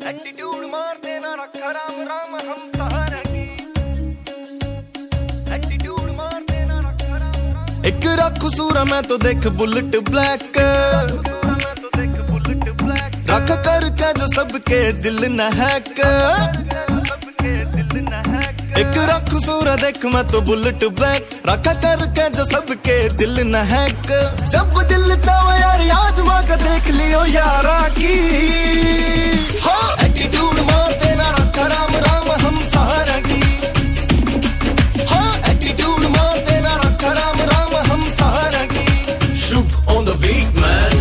Attitude मार देना रखा राम राम हम सहारा की। एटीट्यूड मार देना रखा राम राम। एक रख सूरा मैं तो देख बुलेट ब्लैक, रख करके जो सबके दिल न हैक। एक रख सूरा देख मैं तो बुलेट ब्लैक, रखा करके जो सबके दिल न हैक। जब दिल चाहो यार आजमा के देख लियो यारा की। हाँ एटीट्यूड मार देना रखा राम राम हम सहारा की। हाँ एटीट्यूड मार देना रखा राम राम हम सहारा की। Shoop on the beat man।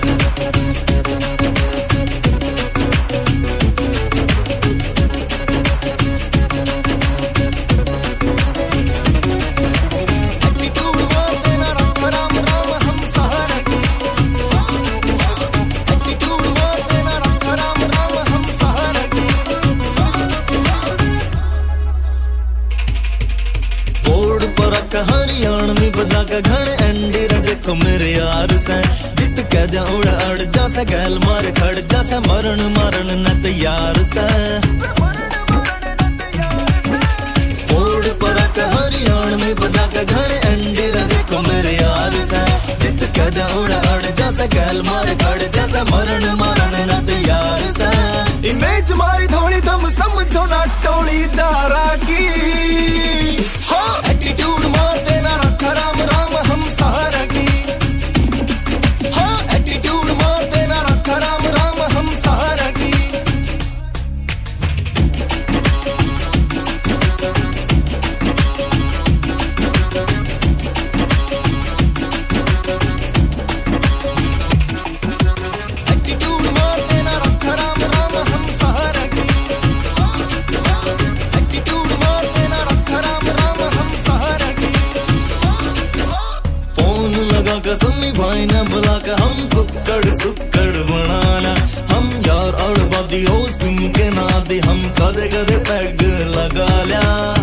Haryanvi बजा के घण एंडी रे देखो मेरे यार से। जित कह जा उड़ अड़ जा से गैल मार खड़ जा से मरण मारन न तैयार से। ओढ़ पर के हरियाणवी बजा के घण एंडी रे देखो मेरे यार से। जित कह जा उड़ अड़ जा से गैल मार खड़ जा से मरण मारन न तैयार से। इमेज मारी थोड़ी तुम समझो ना टोली चारा की। हाँ एटीट्यूड मार देना रखा राम राम हम सहारा की। हाँ एटीट्यूड मार देना रखा राम राम हम सहारा की। एटीट्यूड मार देना रखा राम राम हम सहारा की। एटीट्यूड मार देना रखा राम राम हम सहारा की। फोन लगा के समी भाई ने बुला के हम कुक्कड़ सुक्कड़ बनाना। हम यार और बादी होश पिन के ना दी हम कदे कदे पैग लगा लिया।